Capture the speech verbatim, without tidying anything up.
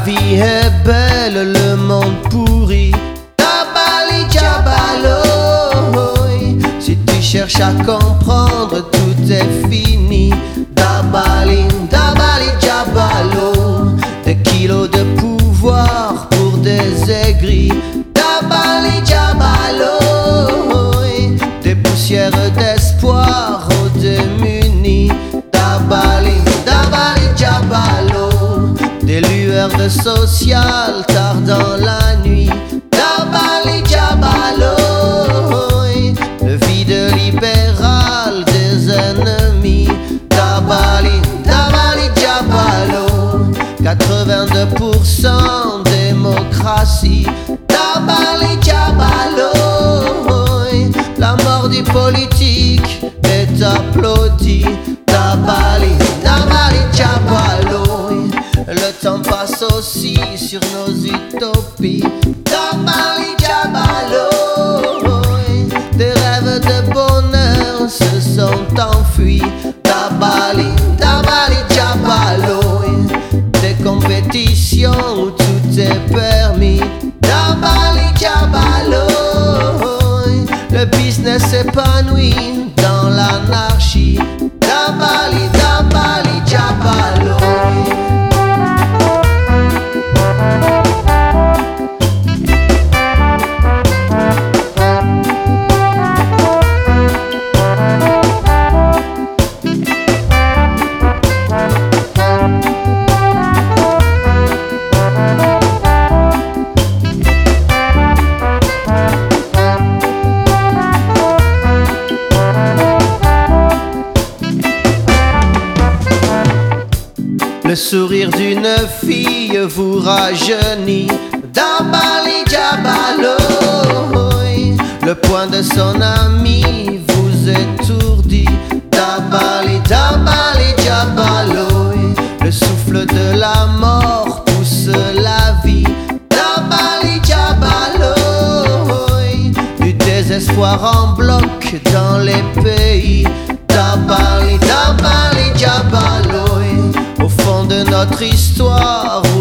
vie est belle, le monde pourri. Dabali Jabalo. Si tu cherches à comprendre, tout est fini. Dabali, Dabali Jabalo. Des kilos de pouvoir pour des aigris. Dabali Jabalo. Des poussières d'espoir aux démunis. Dabali, Dabali Jabalo. Des lueurs de social tard dans la nuit. Dabali Jabalo. Le vide libéral des ennemis. Dabali, Dabali Jabalo. quatre-vingt-deux pour cent démocratie. Dabali Jabalo. La mort du politique est applaudie. Dabali, Dabali Jabalo. Le temps passe aussi sur nos utopies. Dabali Jabalo. Des rêves de bonheur se sont enfuis. Dabali, Dabali Jabalo. Des compétitions où tout est permis. Dabali Jabalo. Le business s'épanouit dans l'anarchie. Dabali, Dabali Jabalo. Le sourire d'une fille vous rajeunit. Dabali Jabalo. Le poing de son ami vous étourdit. Dabali, Dabali Jabalo. Le souffle de la mort pousse la vie. Dabali Jabalo. Du désespoir en bloc dans les pays. Dabali, Dabali Jabalo. Au fond de notre histoire,